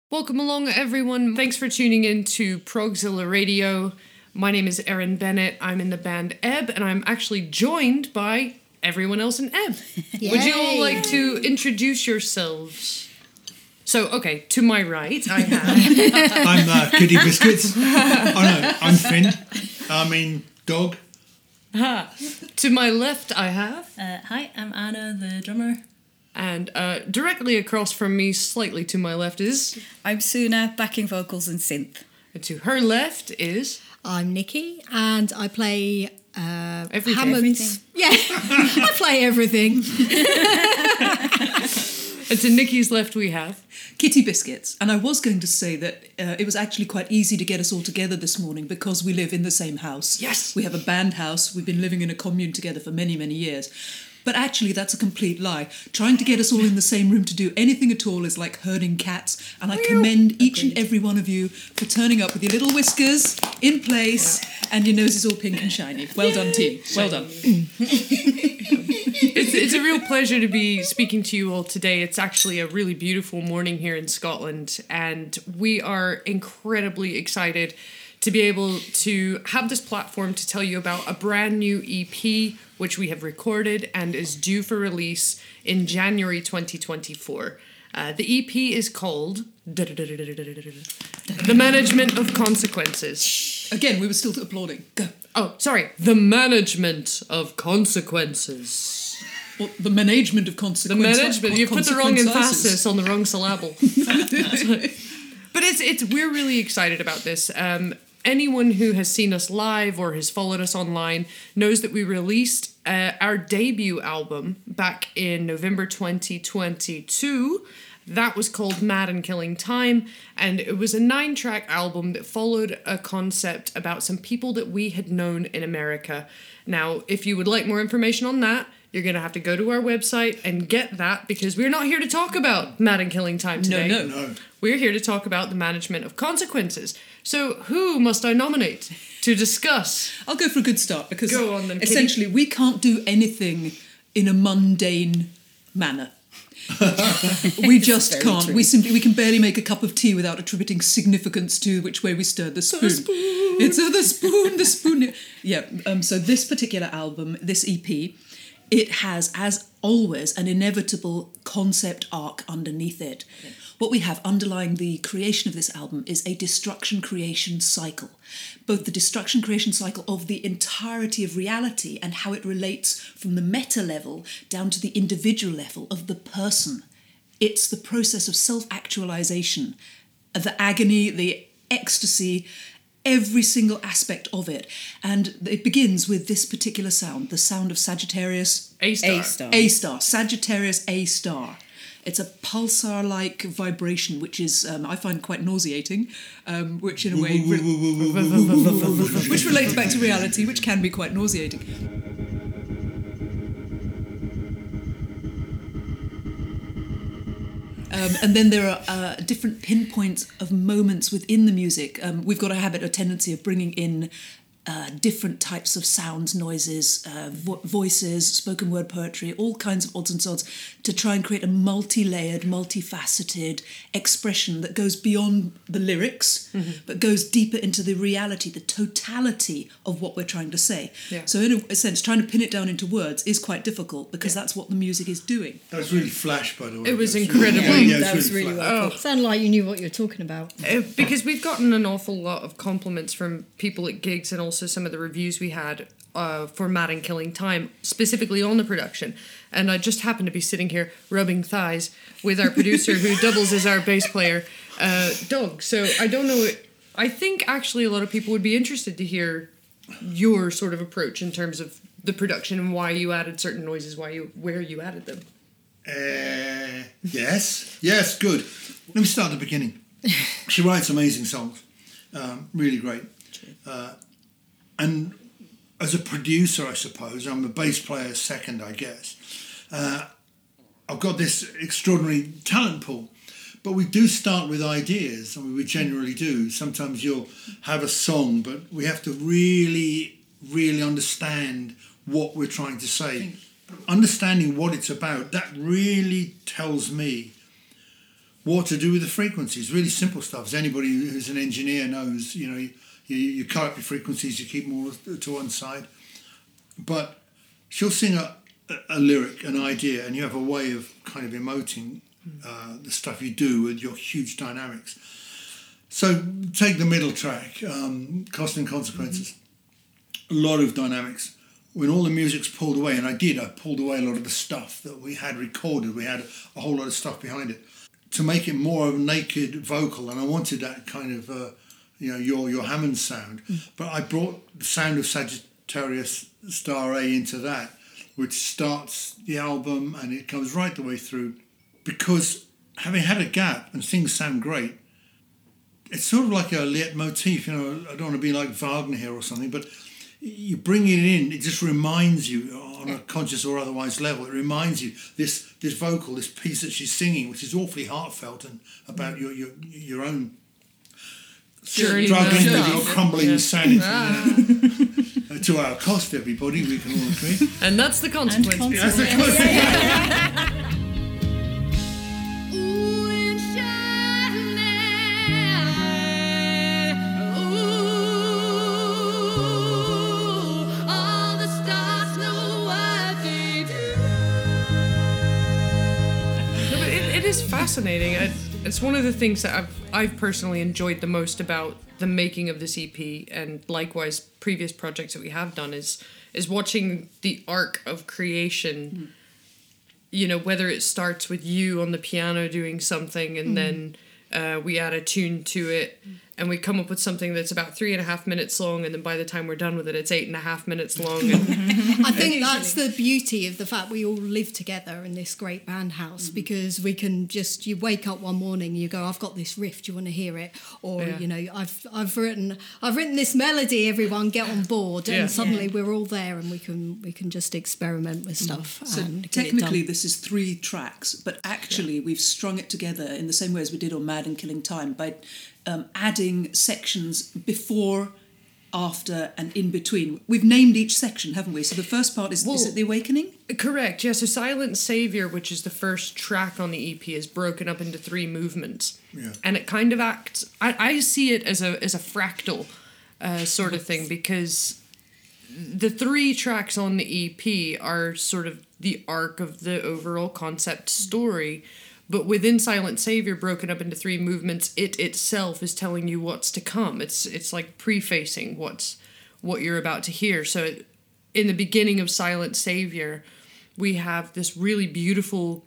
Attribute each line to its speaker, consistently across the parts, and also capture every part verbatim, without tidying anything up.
Speaker 1: Welcome along, everyone. Thanks for tuning in to Progzilla Radio. My name is Erin Bennett. I'm in the band Ebb, and I'm actually joined by everyone else in Ebb. Would you all like to introduce yourselves? So, okay, to my right, I have...
Speaker 2: I'm uh, Goody Biscuits. Oh no, I'm Finn. I mean, dog.
Speaker 1: Ha. To my left, I have...
Speaker 3: Uh, hi, I'm Anna, the drummer.
Speaker 1: And uh, directly across from me, slightly to my left, is...
Speaker 4: I'm Suna, backing vocals and synth.
Speaker 1: And to her left is...
Speaker 5: I'm Nikki, and I play uh,
Speaker 1: Everything.
Speaker 5: Hammond's...
Speaker 4: Everything.
Speaker 5: Yeah, I play everything.
Speaker 1: And to Nikki's left, we have...
Speaker 3: Kitty Biscuits. And I was going to say that uh, it was actually quite easy to get us all together this morning because we live in the same house.
Speaker 1: Yes!
Speaker 3: We have a band house. We've been living in a commune together for many, many years. But actually, that's a complete lie. Trying to get us all in the same room to do anything at all is like herding cats. And I commend each and every one of you for turning up with your little whiskers in place and your noses all pink and shiny. Well done, team. Well done.
Speaker 1: It's, it's a real pleasure to be speaking to you all today. It's actually a really beautiful morning here in Scotland, and we are incredibly excited to be able to have this platform to tell you about a brand new E P which we have recorded and is due for release in January twenty twenty-four. Uh, the E P is called The Management of Consequences.
Speaker 3: Again, we were still applauding. Go.
Speaker 1: Oh, sorry. The Management of Consequences.
Speaker 3: Well, the management of
Speaker 1: The
Speaker 3: consequences.
Speaker 1: management. You put the wrong emphasis on the wrong syllable. But it's it's we're really excited about this. Um, anyone who has seen us live or has followed us online knows that we released uh, our debut album back in November twenty twenty-two. That was called Mad and Killing Time, and it was a nine-track album that followed a concept about some people that we had known in America. Now, if you would like more information on that, you're going to have to go to our website and get that, because we're not here to talk about Mad and Killing Time today.
Speaker 3: No, no.
Speaker 2: No.
Speaker 1: We're here to talk about the management of consequences. So who must I nominate to discuss?
Speaker 3: I'll go for a good start because
Speaker 1: Go on then, Kitty.
Speaker 3: essentially we can't do anything in a mundane manner. We just
Speaker 4: very
Speaker 3: can't.
Speaker 4: true.
Speaker 3: We simply we can barely make a cup of tea without attributing significance to which way we stirred the spoon.
Speaker 1: spoon.
Speaker 3: It's uh, the spoon, the spoon. Yeah. Um. So this particular album, this E P, it has, as always, an inevitable concept arc underneath it. What we have underlying the creation of this album is a destruction-creation cycle. Both the destruction-creation cycle of the entirety of reality and how it relates from the meta level down to the individual level of the person. It's the process of self-actualization, of the agony, the ecstasy, every single aspect of it. And it begins with this particular sound, the sound of Sagittarius
Speaker 1: A-star.
Speaker 4: A-star.
Speaker 3: A-star, Sagittarius A-star. It's a pulsar-like vibration, which is, um, I find quite nauseating, um, which in a way, re- which relates back to reality, which can be quite nauseating. Um, and then there are uh, different pinpoints of moments within the music. Um, we've got a habit, a tendency of bringing in uh, different types of sounds, noises, uh, vo- voices, spoken word poetry, all kinds of odds and sods to try and create a multi-layered, multifaceted expression that goes beyond the lyrics, mm-hmm. but goes deeper into the reality, the totality of what we're trying to say.
Speaker 1: Yeah.
Speaker 3: So in a, a sense, trying to pin it down into words is quite difficult because yeah. that's what the music is doing.
Speaker 2: That was really flash, by the way.
Speaker 1: It was
Speaker 2: That
Speaker 1: incredible.
Speaker 2: Really, yeah, yeah,
Speaker 4: That
Speaker 2: it
Speaker 4: was really
Speaker 2: flash.
Speaker 4: well
Speaker 1: Oh.
Speaker 5: Sounded like you knew what you were talking about.
Speaker 1: Uh, because we've gotten an awful lot of compliments from people at gigs and also some of the reviews we had uh, for Mad and Killing Time, specifically on the production. And I just happened to be sitting here rubbing thighs with our producer who doubles as our bass player, uh, Doug. So I don't know. I think actually a lot of people would be interested to hear your sort of approach in terms of the production and why you added certain noises, why you where you added them.
Speaker 2: Uh, yes, yes, good. Let me start at the beginning. She writes amazing songs, um, really great. Uh, and as a producer, I suppose, I'm a bass player second, I guess. Uh, I've got this extraordinary talent pool, but we do start with ideas, I mean, we generally do. Sometimes you'll have a song, but we have to really, really understand what we're trying to say. Understanding what it's about, that really tells me what to do with the frequencies. Really simple stuff. As anybody who's an engineer knows, you know, you, you cut up your frequencies, you keep them all to one side. But she'll sing a, a lyric, an idea, and you have a way of kind of emoting uh, the stuff you do with your huge dynamics. So take the middle track, um, Cost and Consequences. Mm-hmm. A lot of dynamics. When all the music's pulled away, and I did, I pulled away a lot of the stuff that we had recorded. We had a whole lot of stuff behind it to make it more of a naked vocal, and I wanted that kind of, uh, you know, your your Hammond sound. Mm. But I brought the sound of Sagittarius Star A into that, which starts the album and it comes right the way through. Because having had a gap and things sound great, it's sort of like a leitmotif. You know, I don't want to be like Wagner here or something, but you bring it in, it just reminds you on a conscious or otherwise level, it reminds you this this vocal, this piece that she's singing, which is awfully heartfelt and about your your your own
Speaker 1: journey,
Speaker 2: struggling
Speaker 1: sure.
Speaker 2: with your crumbling
Speaker 1: yeah.
Speaker 2: sanity.
Speaker 1: Ah.
Speaker 2: Uh, to our cost, everybody, we can all agree.
Speaker 1: And that's the consequence.
Speaker 4: And
Speaker 2: That's the consequence.
Speaker 1: Fascinating. I, it's one of the things that I've I've personally enjoyed the most about the making of this E P, and likewise previous projects that we have done, is is watching the arc of creation. Mm. You know, whether it starts with you on the piano doing something, and mm. then uh, we add a tune to it, mm. and we come up with something that's about three and a half minutes long, and then by the time we're done with it, it's eight and a half minutes long. And
Speaker 5: I think that's the beauty of the fact we all live together in this great band house, mm. because we can just, you wake up one morning, you go, I've got this riff, do you want to hear it? Or, yeah. you know, I've I've written I've written this melody, everyone get on board, and yeah. suddenly yeah. we're all there, and we can we can just experiment with stuff.
Speaker 3: So
Speaker 5: and
Speaker 3: technically this is three tracks, but actually yeah. we've strung it together in the same way as we did on Mad and Killing Time by um, adding sections before, after and in between. We've named each section, haven't we? So the first part is, well, is it The Awakening?
Speaker 1: Correct, yeah. So Silent Savior, which is the first track on the E P, is broken up into three movements. Yeah. And it kind of acts, I, I see it as a as a fractal uh, sort of thing, because the three tracks on the E P are sort of the arc of the overall concept story. But within Silent Savior, broken up into three movements, it itself is telling you what's to come. It's it's like prefacing what's what you're about to hear. So in the beginning of Silent Savior, we have this really beautiful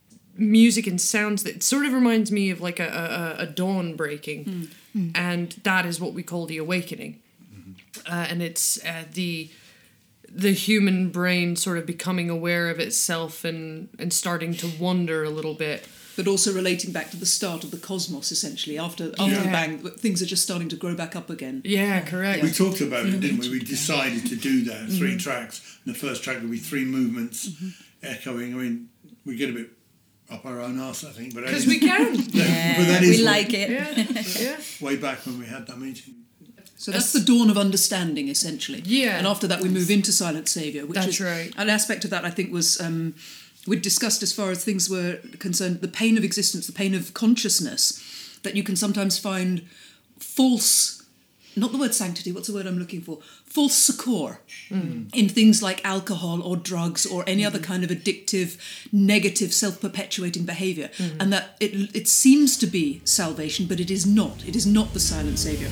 Speaker 1: music and sounds that sort of reminds me of like a, a, a dawn breaking. Mm. Mm. And that is what we call the awakening. Mm-hmm. Uh, and it's uh, the... the human brain sort of becoming aware of itself and, and starting to wonder a little bit.
Speaker 3: But also relating back to the start of the cosmos, essentially. After after
Speaker 1: yeah.
Speaker 3: the bang, things are just starting to grow back up again.
Speaker 1: Yeah, correct.
Speaker 2: We talked about it, didn't we? We decided to do that, three mm-hmm. tracks. And the first track would be three movements mm-hmm. echoing. I mean, we get a bit up our own arse, I think.
Speaker 1: Because we can.
Speaker 4: Yeah,
Speaker 2: but that is
Speaker 4: we
Speaker 2: what,
Speaker 4: like it.
Speaker 1: Yeah. yeah.
Speaker 2: Way back when we had that meeting.
Speaker 3: So that's the dawn of understanding, essentially.
Speaker 1: Yeah.
Speaker 3: And after that, we move into Silent Savior, which
Speaker 1: that's
Speaker 3: is
Speaker 1: right.
Speaker 3: An aspect of that I think was um, we'd discussed as far as things were concerned, the pain of existence, the pain of consciousness, that you can sometimes find false, not the word sanctity, what's the word I'm looking for? False succour mm. in things like alcohol or drugs or any mm. other kind of addictive, negative, self-perpetuating behaviour. Mm. And that it it seems to be salvation, but it is not. It is not the Silent Savior.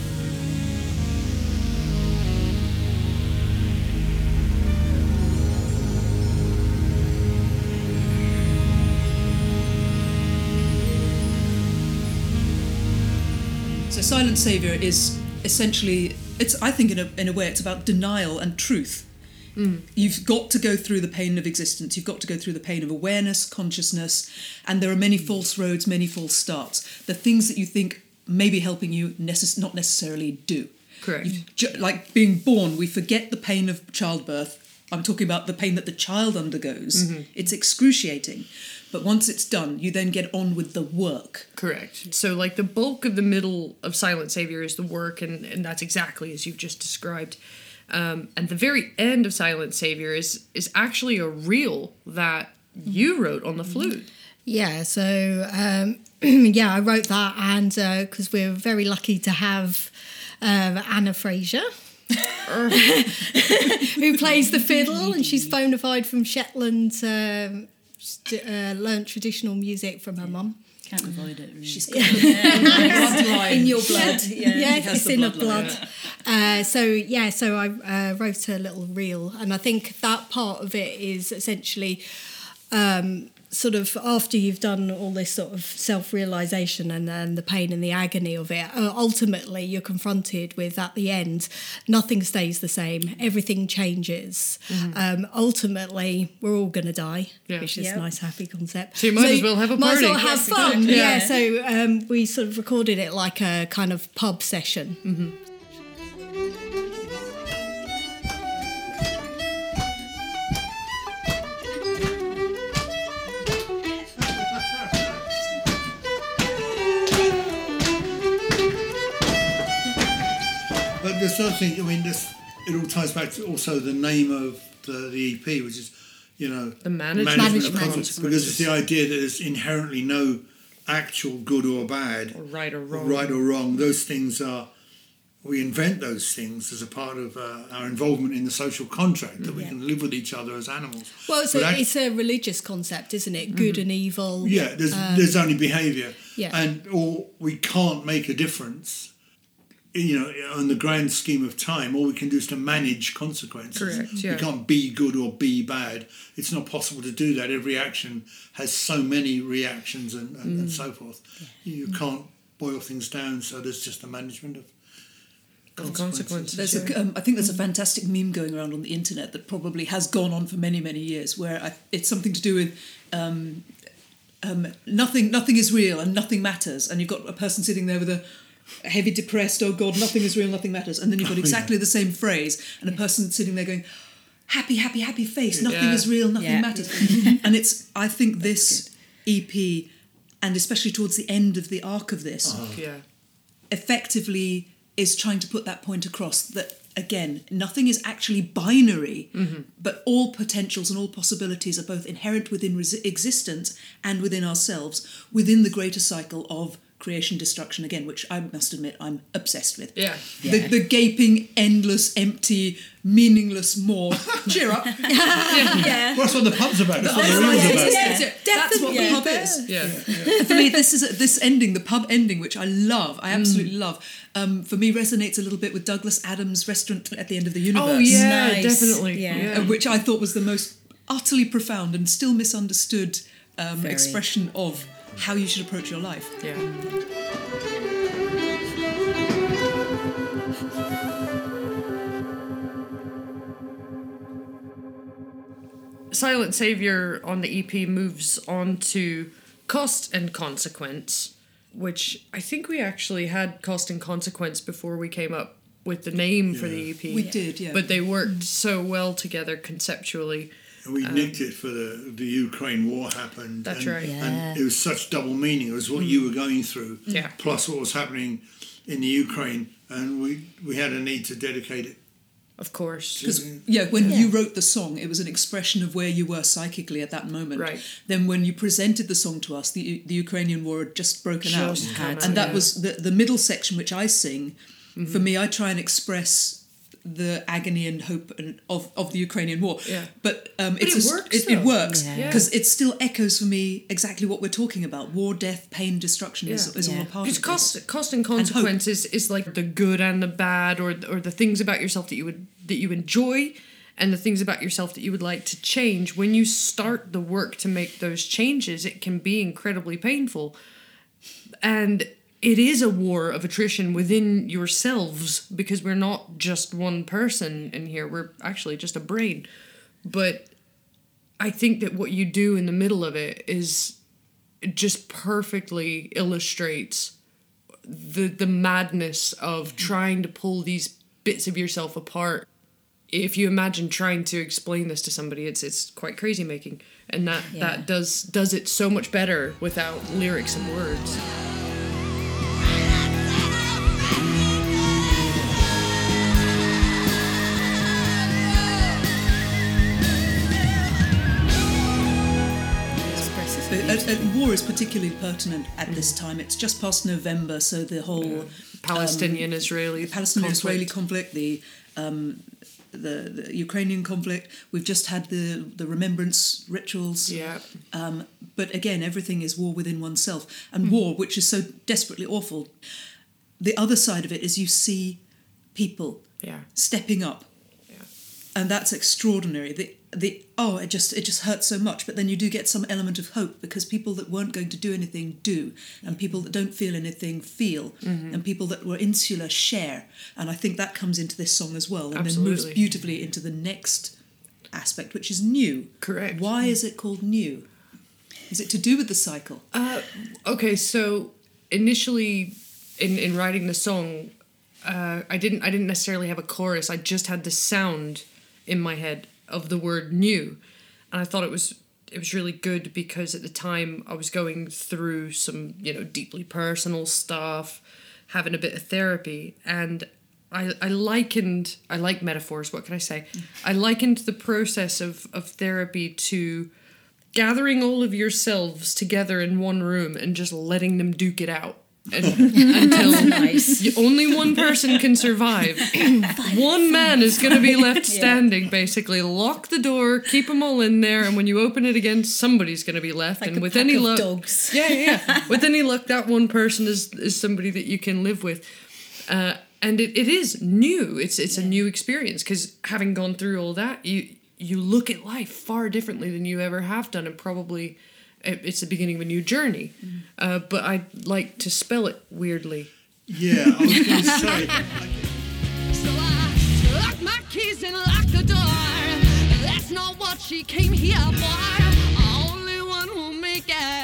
Speaker 3: So Silent Savior is essentially, it's I think in a in a way it's about denial and truth. Mm. You've got to go through the pain of existence, you've got to go through the pain of awareness, consciousness, and there are many false roads, many false starts. The things that you think may be helping you necess- not necessarily do.
Speaker 1: Correct.
Speaker 3: Ju- like being born, we forget the pain of childbirth. I'm talking about the pain that the child undergoes. Mm-hmm. It's excruciating. But once it's done, you then get on with the work.
Speaker 1: Correct. So, like, the bulk of the middle of Silent Savior is the work, and, and that's exactly as you've just described. Um, and the very end of Silent Savior is is actually a reel that you wrote on the flute.
Speaker 5: Yeah, so um, yeah, I wrote that, and because uh, we're very lucky to have uh, Anna Fraser, who plays the fiddle, and she's bona fide from Shetland, um, st- uh, learnt traditional music from her mum.
Speaker 4: Can't avoid it. Really.
Speaker 3: She's got bloodline
Speaker 4: in your blood.
Speaker 5: Yeah,
Speaker 4: Yeah,
Speaker 5: yeah it's in her blood. Uh, so yeah, so I uh, wrote a little reel, and I think that part of it is essentially um, sort of after you've done all this sort of self-realization and then the pain and the agony of it, uh, ultimately you're confronted with at the end, nothing stays the same, everything changes. Mm-hmm. Um, ultimately, we're all going to die, yeah. which is yep. a nice, happy concept.
Speaker 1: So you might so as well have a party.
Speaker 5: Might as well have
Speaker 1: yes,
Speaker 5: fun.
Speaker 1: Yeah.
Speaker 5: yeah. So um, we sort of recorded it like a kind of pub session.
Speaker 1: Mm-hmm.
Speaker 2: But there's other thing, I mean, this, it all ties back to also the name of the, the E P, which is, you know,
Speaker 1: the management,
Speaker 2: management of
Speaker 1: management.
Speaker 2: consequences, because it's the idea that there's inherently no actual good or bad,
Speaker 1: or right or wrong.
Speaker 2: Right or wrong. Those things are, we invent those things as a part of uh, our involvement in the social contract, that we
Speaker 5: yeah.
Speaker 2: can live with each other as animals.
Speaker 5: Well, it's, a,
Speaker 2: act-
Speaker 5: it's a religious concept, isn't it? Good mm-hmm. and evil.
Speaker 2: Yeah, there's,
Speaker 5: um,
Speaker 2: there's only behaviour.
Speaker 5: Yeah.
Speaker 2: And or we can't make a difference. You know, on the grand scheme of time, all we can do is to manage consequences.
Speaker 1: Correct, yeah.
Speaker 2: We can't be good or be bad. It's not possible to do that. Every action has so many reactions and, and, mm. and so forth. Yeah. You can't boil things down, so there's just the management of consequences. consequences.
Speaker 3: There's a, um, I think there's a fantastic meme going around on the internet that probably has gone on for many, many years, where I, it's something to do with um, um, nothing, nothing is real and nothing matters, and you've got a person sitting there with a heavy depressed, oh God, nothing is real, nothing matters. And then you've got exactly the same phrase and a person sitting there going, happy, happy, happy face, nothing
Speaker 1: yeah.
Speaker 3: is real, nothing
Speaker 4: yeah.
Speaker 3: matters. And it's, I think this E P, and especially towards the end of the arc of this,
Speaker 2: uh-huh.
Speaker 1: yeah.
Speaker 3: effectively is trying to put that point across that, again, nothing is actually binary,
Speaker 1: mm-hmm.
Speaker 3: but all potentials and all possibilities are both inherent within res- existence and within ourselves, within the greater cycle of creation, destruction, again, which I must admit I'm obsessed with.
Speaker 1: Yeah.
Speaker 3: The,
Speaker 4: yeah.
Speaker 3: the gaping, endless, empty, meaningless maw. Cheer up.
Speaker 4: yeah. yeah.
Speaker 2: Well, that's what the pub's about. That's what the reel's
Speaker 3: yeah,
Speaker 2: about.
Speaker 3: yeah, yeah. That's what
Speaker 4: yeah.
Speaker 3: the pub is.
Speaker 1: Yeah.
Speaker 3: yeah. For me, this is a, this ending, the pub ending, which I love, I absolutely mm. love, um, for me resonates a little bit with Douglas Adams' Restaurant at the End of the Universe.
Speaker 1: Oh, yeah,
Speaker 4: nice.
Speaker 1: definitely.
Speaker 4: Yeah.
Speaker 1: Yeah.
Speaker 3: Uh, which I thought was the most utterly profound and still misunderstood um, expression of how you should approach your life.
Speaker 1: Yeah. Silent Savior on the E P moves on to Cost and Consequence, which I think we actually had Cost and Consequence before we came up with the name yeah. for the E P.
Speaker 3: We did, yeah.
Speaker 1: But they worked so well together conceptually.
Speaker 2: And we um, nicked it for the, the Ukraine war happened.
Speaker 1: That's
Speaker 2: and,
Speaker 1: right.
Speaker 4: Yeah.
Speaker 2: And it was such double meaning. It was what mm. you were going through,
Speaker 1: yeah.
Speaker 2: plus what was happening in the Ukraine. And we, we had a need to dedicate it.
Speaker 1: Of course.
Speaker 3: Because, yeah, when yeah. you wrote the song, it was an expression of where you were psychically at that moment.
Speaker 1: Right.
Speaker 3: Then when you presented the song to us, the the Ukrainian war had just broken
Speaker 1: just
Speaker 3: out.
Speaker 1: had
Speaker 3: and
Speaker 1: to,
Speaker 3: that
Speaker 1: yeah.
Speaker 3: was the, the middle section, which I sing. Mm-hmm. For me, I try and express the agony and hope and of, of the Ukrainian war.
Speaker 1: Yeah.
Speaker 3: But, um,
Speaker 1: but
Speaker 3: it's
Speaker 1: it
Speaker 3: a,
Speaker 1: works,
Speaker 3: it, it works
Speaker 1: Yeah.
Speaker 3: because it still echoes for me exactly what we're talking about. War, death, pain, destruction
Speaker 1: yeah.
Speaker 3: is, is
Speaker 4: Yeah.
Speaker 3: all a part
Speaker 1: Because
Speaker 3: of
Speaker 1: cost,
Speaker 3: this.
Speaker 1: cost and consequence is, is like the good and the bad, or or the things about yourself that you would that you enjoy, and the things about yourself that you would like to change. When you start the work to make those changes, it can be incredibly painful, and it is a war of attrition within yourselves, because we're not just one person in here. We're actually just a brain. But I think that what you do in the middle of it is it just perfectly illustrates the the madness of trying to pull these bits of yourself apart. If you imagine trying to explain this to somebody, it's it's quite crazy making, and that
Speaker 4: Yeah.
Speaker 1: that does does it so much better without lyrics and words.
Speaker 3: A, uh, war is particularly pertinent at this time. It's just past November, so the whole
Speaker 1: Palestinian-Israeli
Speaker 3: um, Palestinian-Israeli
Speaker 1: conflict.
Speaker 3: conflict, the, um, the the Ukrainian conflict. We've just had the the remembrance rituals.
Speaker 1: Yeah.
Speaker 3: Um, but again, everything is war within oneself, and war, which is so desperately awful. The other side of it is you see people
Speaker 1: Yeah.
Speaker 3: stepping up,
Speaker 1: Yeah.
Speaker 3: and that's extraordinary. The the oh, it just it just hurts so much, but then you do get some element of hope because people that weren't going to do anything do, and people that don't feel anything feel,
Speaker 1: Mm-hmm.
Speaker 3: and people that were insular share, and I think that comes into this song as well, and
Speaker 1: Absolutely.
Speaker 3: then moves beautifully into the next aspect, which is new.
Speaker 1: Correct.
Speaker 3: Why is it called new? Is it to do with the cycle?
Speaker 1: Uh, okay, so initially, in in writing the song, uh, I didn't I didn't necessarily have a chorus. I just had the sound in my head of the word new, and I thought it was it was really good because at the time I was going through some you know deeply personal stuff, having a bit of therapy, and I I likened I like metaphors. What can I say? I likened the process of of therapy to gathering all of yourselves together in one room and just letting them duke it out. And, until
Speaker 4: Nice.
Speaker 1: you- only one person can survive. One man is going to be left standing, basically. Lock the door, keep them all in there, and when you open it again, somebody's going to be left.
Speaker 4: Like
Speaker 1: and
Speaker 4: a
Speaker 1: with
Speaker 4: pack
Speaker 1: any
Speaker 4: of
Speaker 1: luck,
Speaker 4: dogs.
Speaker 1: yeah, yeah, yeah. With any luck, that one person is is somebody that you can live with. Uh, and it, it is new. It's it's a new experience because having gone through all that, you you look at life far differently than you ever have done, and probably it- it's the beginning of a new journey. Uh, but I like to spell it weirdly.
Speaker 2: Yeah, I was going to say.
Speaker 6: So I took my keys and locked the door. That's not what she came here for. Only one will make it.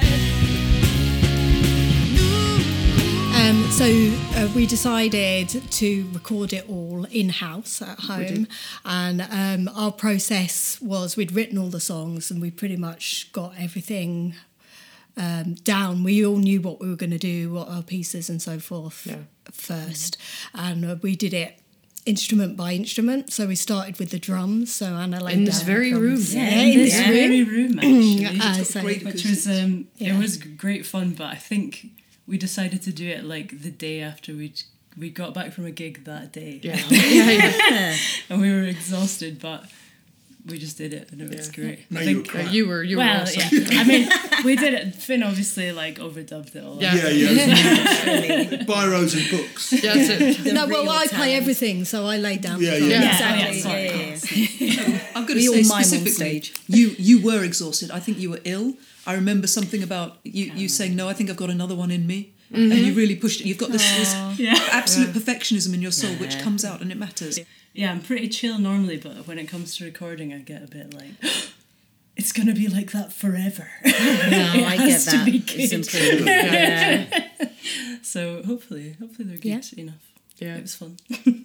Speaker 5: Um, so uh, we decided to record it all in-house at home, and um, our process was we'd written all the songs and we pretty much got everything um, down. We all knew what we were going to do, what our pieces and so forth
Speaker 1: Yeah.
Speaker 5: first, and uh, we did it instrument by instrument. So we started with the drums. So Anna laid
Speaker 1: In this
Speaker 5: down
Speaker 1: very
Speaker 5: drums.
Speaker 1: room.
Speaker 4: Yeah,
Speaker 5: Yeah,
Speaker 4: in
Speaker 5: in
Speaker 4: this
Speaker 5: this room.
Speaker 4: very room, actually.
Speaker 5: Uh,
Speaker 3: got
Speaker 5: so-
Speaker 3: great
Speaker 4: Which was, um,
Speaker 5: Yeah.
Speaker 4: it was great fun, but I think we decided to do it like the day after we we got back from a gig that day.
Speaker 1: Yeah. yeah, yeah.
Speaker 4: And we were exhausted, but we just did it and it was
Speaker 1: Yeah.
Speaker 4: great.
Speaker 2: No,
Speaker 4: I
Speaker 2: you were
Speaker 4: think,
Speaker 2: crap.
Speaker 1: Uh, you were you were
Speaker 4: well,
Speaker 1: awesome.
Speaker 4: yeah. I mean, we did it. Finn obviously like overdubbed it all.
Speaker 1: Yeah.
Speaker 2: Yeah, yeah. Biros and books.
Speaker 1: Yeah, that's it.
Speaker 4: The
Speaker 5: No, well,
Speaker 4: real
Speaker 5: I play
Speaker 4: talent.
Speaker 5: everything, so I laid down.
Speaker 2: Yeah,
Speaker 5: the
Speaker 2: yeah.
Speaker 5: drums.
Speaker 1: Yeah.
Speaker 4: Yeah,
Speaker 5: Exactly.
Speaker 4: yeah, yeah, yeah.
Speaker 3: I've got to
Speaker 4: We
Speaker 3: say
Speaker 4: all mime on
Speaker 3: specifically,
Speaker 4: stage.
Speaker 3: you you were exhausted. I think you were ill. I remember something about you, you saying, no, I think I've got another one in me. And you really pushed it. You've got this, this
Speaker 4: Yeah.
Speaker 3: absolute perfectionism in your soul, which
Speaker 4: Yeah.
Speaker 3: comes out and it matters.
Speaker 4: Yeah, I'm pretty chill normally, but when it comes to recording, I get a bit like, it's going to be like that forever.
Speaker 7: No,
Speaker 4: It
Speaker 7: I
Speaker 4: has
Speaker 7: get
Speaker 4: to
Speaker 7: that.
Speaker 4: be
Speaker 7: It's
Speaker 4: good.
Speaker 7: important. Yeah.
Speaker 4: So hopefully, hopefully they're good
Speaker 1: Yeah.
Speaker 4: enough.
Speaker 1: Yeah.
Speaker 4: It was fun.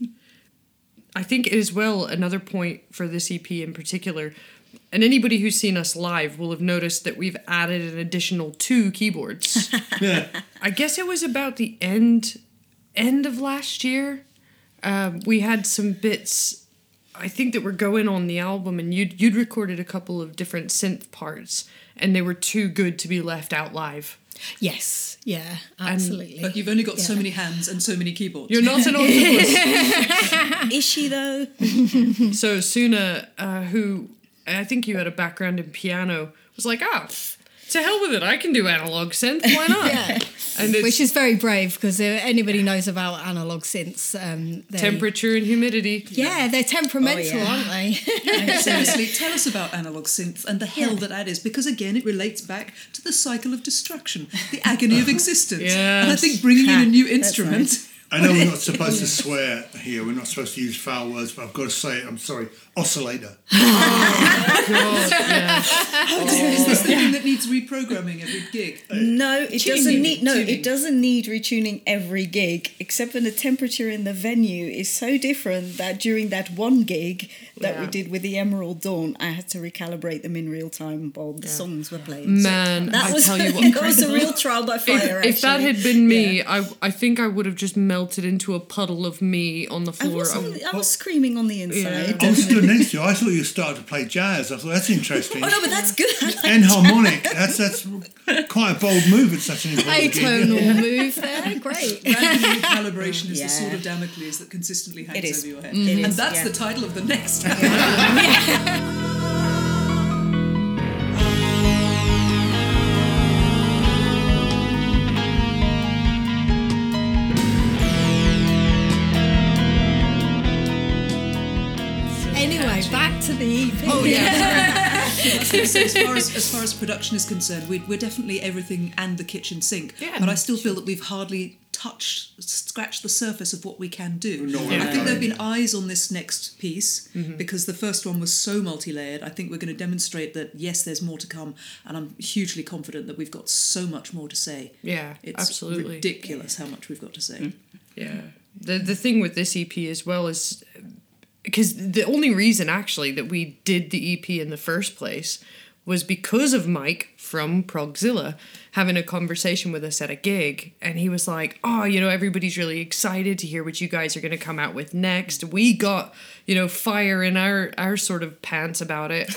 Speaker 1: I think as well, another point for this E P in particular, and anybody who's seen us live will have noticed that we've added an additional two keyboards.
Speaker 2: Yeah.
Speaker 1: I guess it was about the end end of last year. Um, we had some bits, I think, that were going on the album, and you'd you'd recorded a couple of different synth parts, and they were too good to be left out live.
Speaker 5: Yes, yeah, absolutely.
Speaker 3: But you've only got so
Speaker 5: Yeah.
Speaker 3: many hands and so many keyboards.
Speaker 1: You're not an octopus.
Speaker 7: Is she though?
Speaker 1: So Suna, uh, who I think you had a background in piano, was like, "Ah, to hell with it! I can do analog synth. Why not?"
Speaker 5: Yeah.
Speaker 1: And it's
Speaker 5: Which is very brave because if anybody knows about analog synths, um, they,
Speaker 1: temperature and humidity.
Speaker 5: Yeah, they're temperamental,
Speaker 7: Oh, yeah.
Speaker 5: aren't they?
Speaker 3: Seriously, tell us about analog synth and the hell that that is, because again, it relates back to the cycle of destruction, the agony of existence.
Speaker 1: Yes.
Speaker 3: And I think bringing in a new instrument.
Speaker 2: I know we're not supposed to swear here. We're not supposed to use foul words, but I've got to say it. I'm sorry. Oscillator.
Speaker 1: God, yeah.
Speaker 3: Is this the thing that needs reprogramming every gig?
Speaker 7: No, it
Speaker 3: Tuning,
Speaker 7: doesn't need. No,
Speaker 3: tuning.
Speaker 7: it doesn't need retuning every gig. Except when the temperature in the venue is so different that during that one gig that we
Speaker 1: Yeah.
Speaker 7: did with the Emerald Dawn, I had to recalibrate them in real time while the songs were played.
Speaker 1: Man,
Speaker 7: that
Speaker 1: I
Speaker 7: was
Speaker 1: tell you what,
Speaker 7: it was a real trial by
Speaker 1: if,
Speaker 7: fire.
Speaker 1: if that
Speaker 7: actually.
Speaker 1: had been me,
Speaker 7: Yeah.
Speaker 1: I I think I would have just melted melted into a puddle of me on the
Speaker 7: I
Speaker 1: floor.
Speaker 7: was,
Speaker 1: Um,
Speaker 7: on, I was screaming on the inside.
Speaker 2: I was stood next to you. I thought you started to play jazz. I thought that's interesting.
Speaker 7: Oh no, but that's good. I like
Speaker 2: Enharmonic. That's that's quite a bold move at such an important gig.
Speaker 5: Atonal move there, great.
Speaker 3: Random recalibration is
Speaker 7: Yeah.
Speaker 3: the sword of Damocles that consistently hangs
Speaker 7: It is.
Speaker 3: over your head.
Speaker 7: It
Speaker 3: and
Speaker 7: is,
Speaker 3: that's
Speaker 7: yeah.
Speaker 3: the title of the next album.
Speaker 5: Anyway, back to the E P.
Speaker 1: oh yeah.
Speaker 3: So as far as, as far as production is concerned, we're, we're definitely everything and the kitchen sink.
Speaker 1: Yeah.
Speaker 3: But I still feel that we've hardly touched, scratched the surface of what we can do.
Speaker 2: No,
Speaker 3: I think there have been
Speaker 2: yeah.
Speaker 3: eyes on this next piece because the first one was so multi-layered. I think we're going to demonstrate that, yes, there's more to come. And I'm hugely confident that we've got so much more to say.
Speaker 1: Yeah,
Speaker 3: It's
Speaker 1: absolutely.
Speaker 3: ridiculous how much we've got to say.
Speaker 1: Yeah. The the thing with this E P as well is because the only reason actually that we did the E P in the first place was because of Mike from Progzilla having a conversation with us at a gig, and he was like, oh, you know, everybody's really excited to hear what you guys are going to come out with next. We got, you know, fire in our our sort of pants about it.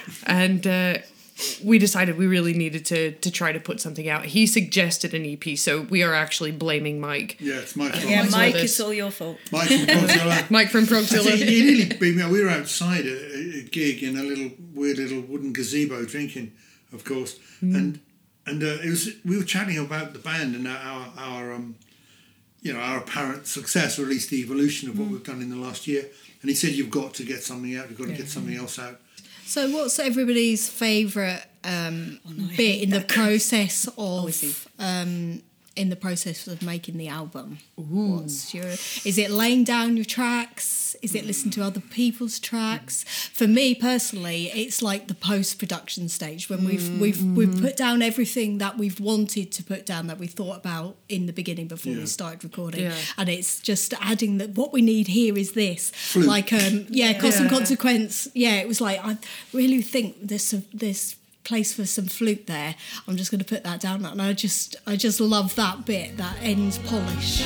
Speaker 1: and uh we decided we really needed to to try to put something out. He suggested an E P, so we are actually blaming Mike.
Speaker 2: Yeah, it's my fault.
Speaker 7: Yeah,
Speaker 1: Mike's
Speaker 7: Mike,
Speaker 1: with
Speaker 7: it's
Speaker 1: us.
Speaker 7: all your fault.
Speaker 2: Mike from Progzilla.
Speaker 1: Mike from
Speaker 2: I think
Speaker 1: Progzilla.
Speaker 2: he nearly beat me. We were outside a, a gig in a little weird little wooden gazebo drinking, of course, and and uh, it was we were chatting about the band and our our um, you know our apparent success, or at least the evolution of what we've done in the last year. And he said, "You've got to get something out. You've got to get something else out."
Speaker 5: So, what's everybody's favourite um,
Speaker 7: Oh, no, I
Speaker 5: bit
Speaker 7: hate
Speaker 5: in the
Speaker 7: that.
Speaker 5: process
Speaker 7: I see.
Speaker 5: of um, in the process of making the album? What's your? Is it laying down your tracks? Is it listening to other people's tracks? For me personally, it's like the post production stage when we've we've we've put down everything that we've wanted to put down, that we thought about in the beginning before
Speaker 2: Yeah.
Speaker 5: we started recording,
Speaker 1: Yeah.
Speaker 5: and it's just adding that what we need here is this,
Speaker 2: Flute.
Speaker 5: like um yeah, cause and
Speaker 1: Yeah.
Speaker 5: consequence. Yeah, it was like I really think there's a, there's place for some flute there. I'm just going to put that down, and I just I just love that bit, that ends polish.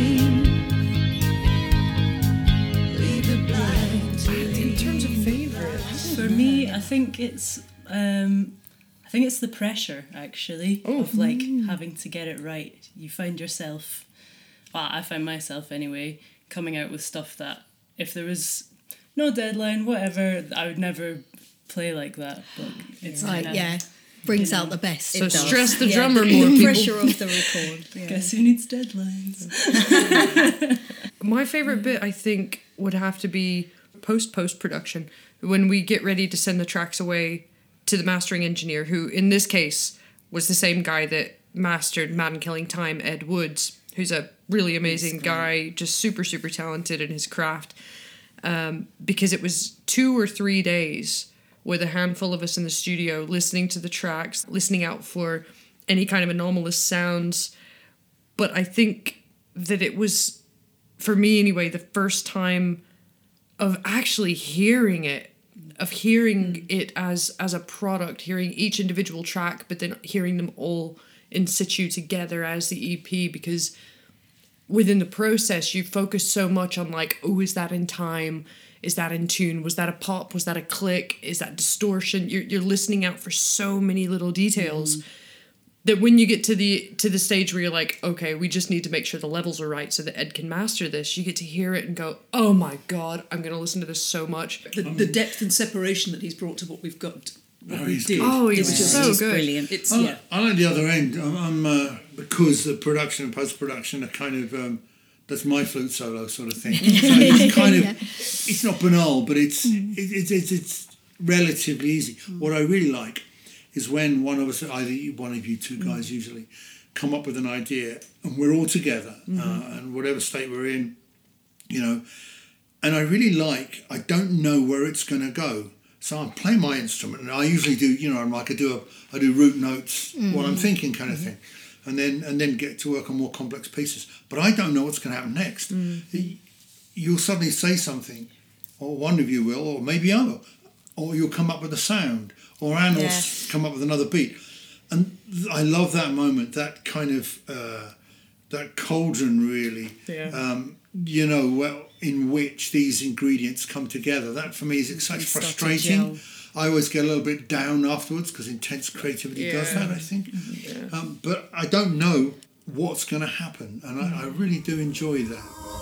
Speaker 1: In terms of favorites,
Speaker 4: For me, I think it's um, I think it's the pressure actually of like having to get it right. You find yourself, well, I find myself anyway, coming out with stuff that if there was no deadline, whatever, I would never play like that. But it's
Speaker 5: Like
Speaker 4: kinda,
Speaker 5: yeah, brings out the best.
Speaker 1: so
Speaker 7: It does.
Speaker 1: stress the
Speaker 7: Yeah,
Speaker 1: drummer
Speaker 7: the
Speaker 1: more. People.
Speaker 7: pressure of the record. Yeah.
Speaker 4: Guess who needs deadlines?
Speaker 1: My favorite bit, I think, would have to be post post production when we get ready to send the tracks away to the mastering engineer, who in this case was the same guy that mastered Madden Killing Time, Ed Woods, who's a really amazing guy, just super super talented in his craft. Um, because it was two or three days with a handful of us in the studio listening to the tracks, listening out for any kind of anomalous sounds. But I think that it was, for me anyway, the first time of actually hearing it, of hearing it as as a product, hearing each individual track, but then hearing them all in situ together as the E P, because within the process you focus so much on like, oh, is that in time? Is that in tune? Was that a pop? Was that a click? Is that distortion? You're you're listening out for so many little details that when you get to the to the stage where you're like, okay, we just need to make sure the levels are right so that Ed can master this, you get to hear it and go, oh my god, I'm going to listen to this so much.
Speaker 3: The, the depth and separation that he's brought to what we've got, what
Speaker 2: Oh,
Speaker 3: we
Speaker 2: he's
Speaker 3: did.
Speaker 2: good.
Speaker 1: Oh, he
Speaker 3: is
Speaker 1: was
Speaker 3: just-
Speaker 1: so
Speaker 7: It's
Speaker 1: good.
Speaker 7: brilliant.
Speaker 3: It's
Speaker 2: I,
Speaker 3: yeah.
Speaker 2: I like the other end. I'm, I'm uh, because the production and post production are kind of um, that's my flute solo sort of thing. So it's kind of
Speaker 5: Yeah.
Speaker 2: it's not banal, but it's it, it, it's it's relatively easy. What I really like is when one of us, either you- one of you two guys usually, come up with an idea and we're all together, uh, and whatever state we're in, you know. And I really like. I don't know where it's going to go. So I play my instrument, and I usually do, you know, I'm like I do a, I do root notes, what I'm thinking, kind of thing, and then and then get to work on more complex pieces. But I don't know what's going to happen next. You'll suddenly say something, or one of you will, or maybe I will, or you'll come up with a sound, or Anne will
Speaker 7: Yes.
Speaker 2: come up with another beat, and I love that moment, that kind of uh, that cauldron really.
Speaker 1: Yeah.
Speaker 2: Um, you know, well, in which these ingredients come together. That for me is it's such
Speaker 7: start to
Speaker 2: frustrating.
Speaker 7: gel.
Speaker 2: I always get a little bit down afterwards because intense creativity
Speaker 1: Yeah.
Speaker 2: does that, I think. Um, but I don't know what's going to happen, and I, I really do enjoy that.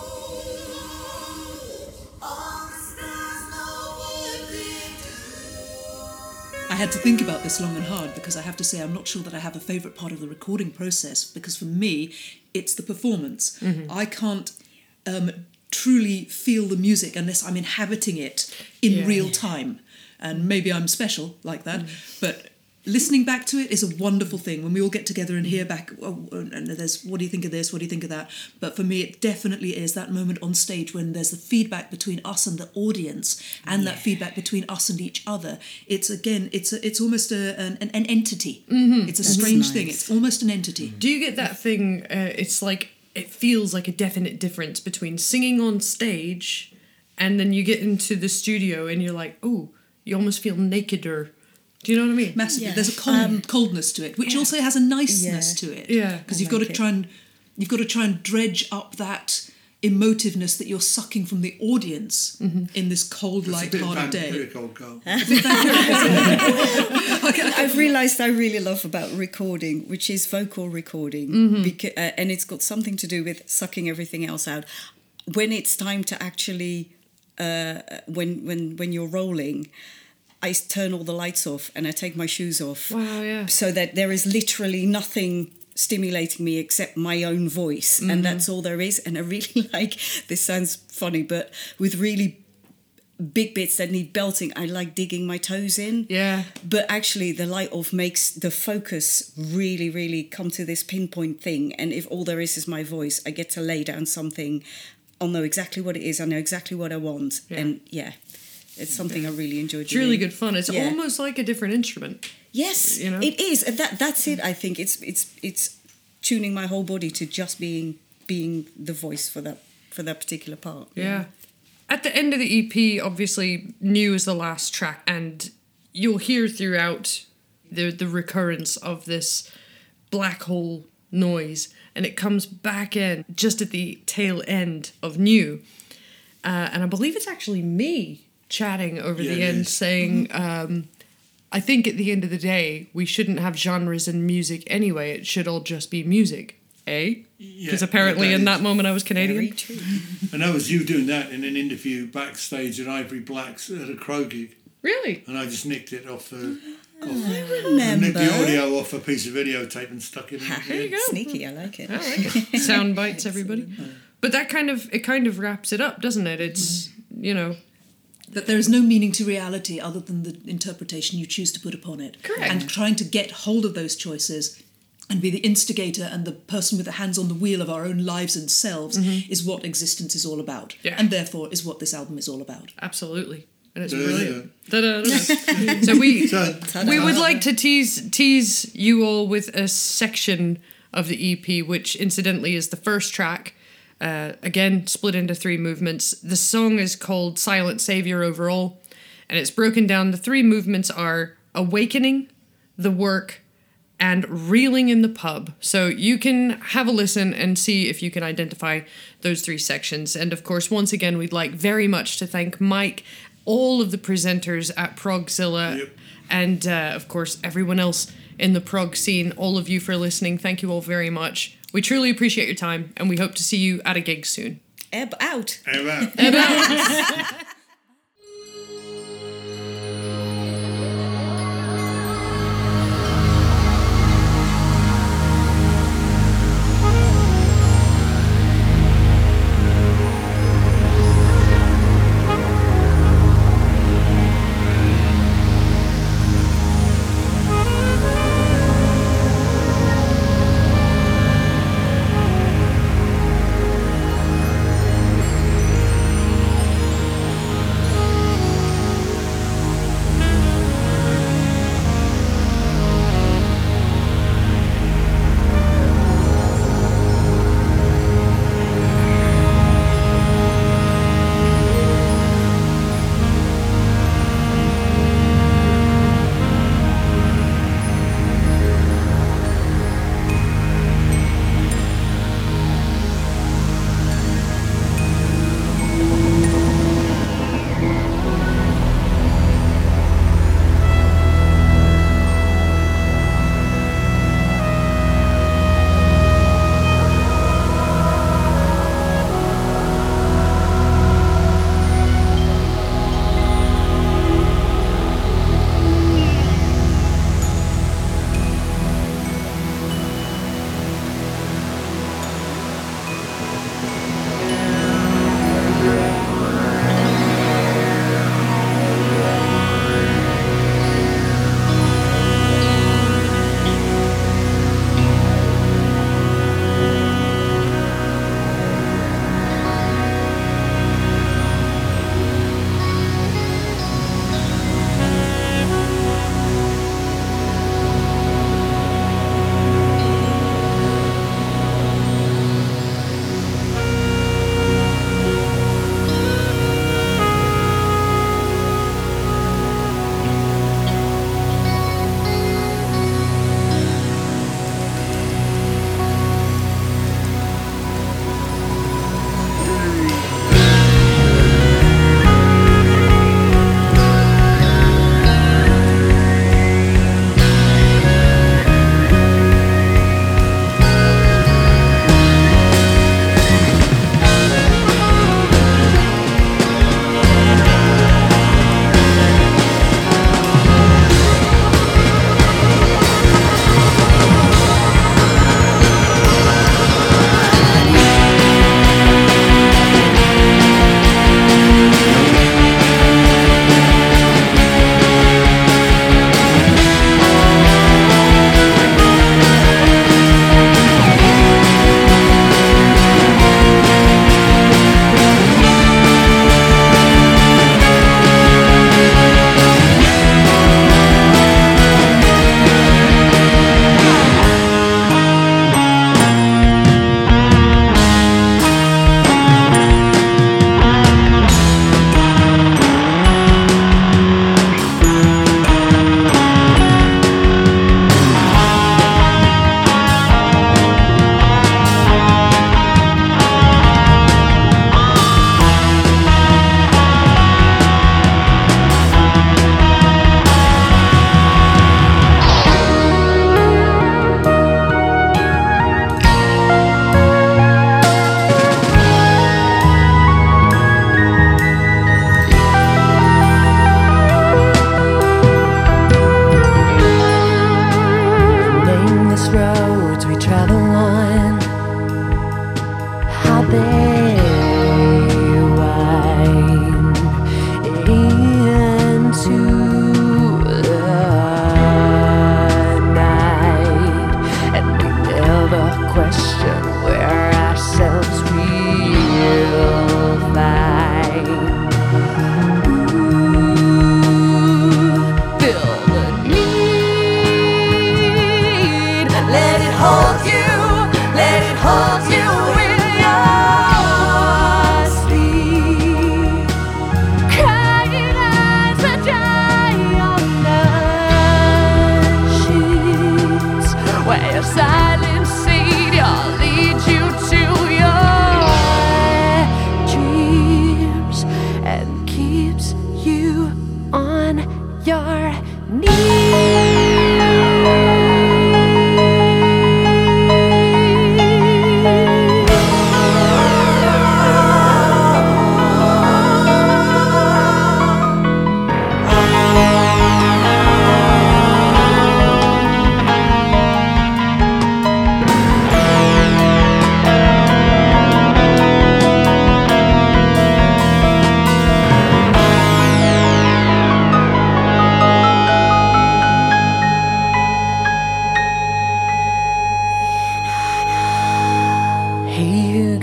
Speaker 3: I had to think about this long and hard because I have to say I'm not sure that I have a favourite part of the recording process, because for me it's the performance. I can't um, truly feel the music unless I'm inhabiting it in
Speaker 1: Yeah.
Speaker 3: real time. And maybe I'm special like that, but listening back to it is a wonderful thing when we all get together and hear back, oh, and there's, what do you think of this, what do you think of that? But for me, it definitely is that moment on stage when there's the feedback between us and the audience, and that feedback between us and each other. It's, again, it's a, it's almost a, an, an entity. Mm-hmm. It's a
Speaker 7: That's
Speaker 3: strange
Speaker 7: nice.
Speaker 3: thing. It's almost an entity.
Speaker 1: Do you get that thing? Uh, it's like it feels like a definite difference between singing on stage, and then you get into the studio and you're like, oh, you almost feel nakeder. Do you know what I mean?
Speaker 3: Massively.
Speaker 7: Yeah.
Speaker 3: There's a cold, coldness to it, which also has a niceness
Speaker 7: Yeah.
Speaker 3: to it.
Speaker 1: Yeah.
Speaker 3: Because
Speaker 7: I
Speaker 3: you've got
Speaker 7: like
Speaker 3: to
Speaker 7: it.
Speaker 3: try and you've got to try and dredge up that emotiveness that you're sucking from the audience in this cold,
Speaker 2: It's a
Speaker 3: light
Speaker 2: bit
Speaker 3: part of day.
Speaker 2: vampiric, old girl.
Speaker 7: I've realised I really love about recording, which is vocal recording, beca- uh, and it's got something to do with sucking everything else out. When it's time to actually, uh, when when when you're rolling, I turn all the lights off and I take my shoes off.
Speaker 1: Wow, yeah.
Speaker 7: So that there is literally nothing stimulating me except my own voice, and that's all there is. And I really like, this sounds funny, but with really big bits that need belting, I like digging my toes in.
Speaker 1: Yeah.
Speaker 7: But actually the light off makes the focus really, really come to this pinpoint thing. And if all there is is my voice, I get to lay down something. I'll know exactly what it is. I know exactly what I want.
Speaker 1: Yeah.
Speaker 7: And yeah, it's something I really enjoy
Speaker 1: It's
Speaker 7: doing.
Speaker 1: really good fun. It's
Speaker 7: Yeah.
Speaker 1: almost like a different instrument.
Speaker 7: Yes,
Speaker 1: You know?
Speaker 7: it is. And That that's it. I think it's it's it's tuning my whole body to just being being the voice for that for that particular part.
Speaker 1: Yeah. At the end of the E P, obviously, New is the last track, and you'll hear throughout the the recurrence of this black hole noise, and it comes back in just at the tail end of New. Uh, and I believe it's actually me chatting over
Speaker 2: Yeah,
Speaker 1: the
Speaker 2: it
Speaker 1: end
Speaker 2: is.
Speaker 1: saying, um, I think at the end of the day, we shouldn't have genres in music anyway. It should all just be music. Eh? Because
Speaker 2: Yeah,
Speaker 1: apparently
Speaker 2: that
Speaker 1: in
Speaker 2: is-
Speaker 1: that moment I was Canadian.
Speaker 7: Very true.
Speaker 2: And that was you doing that in an interview backstage at Ivory Black's at a Crow gig.
Speaker 1: Really?
Speaker 2: And I just nicked it off the...
Speaker 7: I
Speaker 2: I
Speaker 7: remember.
Speaker 2: nicked the audio off a piece of videotape and stuck it in.
Speaker 1: There you go.
Speaker 7: Sneaky, I like it.
Speaker 1: I like it. Sound bites, everybody. But that kind of it kind of wraps it up, doesn't it? It's you know
Speaker 3: That there is no meaning to reality other than the interpretation you choose to put upon it.
Speaker 1: Correct.
Speaker 3: And trying to get hold of those choices and be the instigator and the person with the hands on the wheel of our own lives and selves is what existence is all about.
Speaker 1: Yeah.
Speaker 3: And therefore is what this album is all about.
Speaker 1: absolutely, and it's
Speaker 2: Da-da.
Speaker 1: brilliant. Da-da-da. So we
Speaker 2: So,
Speaker 1: we would like to tease tease you all with a section of the E P, which incidentally is the first track. Uh, again, split into three movements. The song is called Silent Savior overall, and it's broken down. The three movements are Awakening, The Work, and Reeling in the Pub. So you can have a listen and see if you can identify those three sections. And of course, once again, we'd like very much to thank Mike, all of the presenters at Progzilla,
Speaker 2: Yep.
Speaker 1: and uh, of course, everyone else in the prog scene. All of you for listening. Thank you all very much. We truly appreciate your time, and we hope to see you at a gig soon.
Speaker 7: Ebb out.
Speaker 2: how about?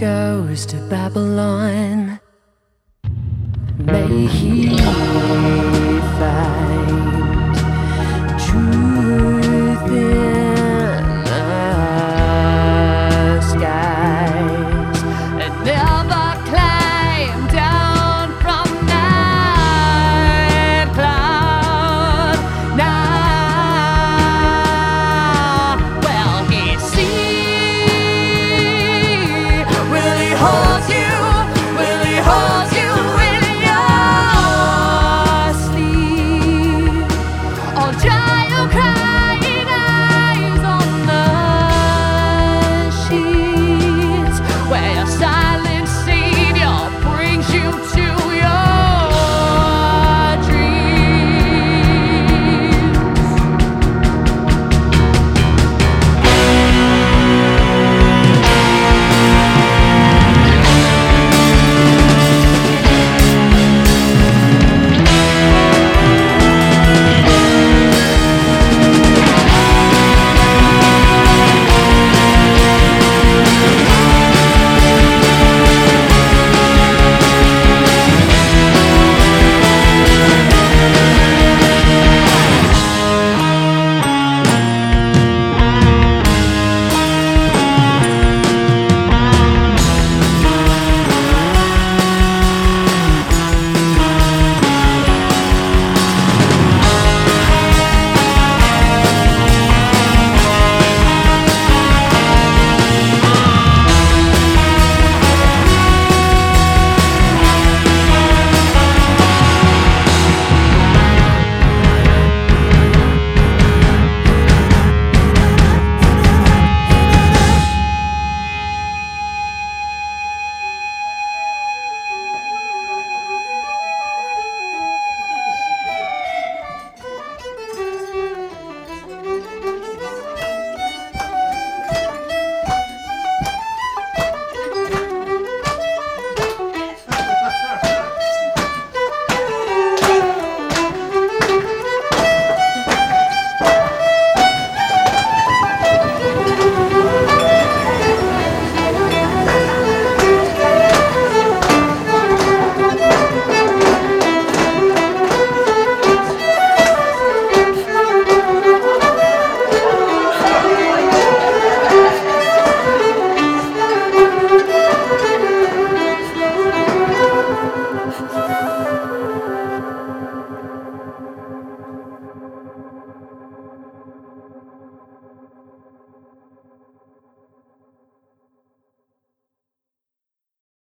Speaker 6: goes to Babylon. May he find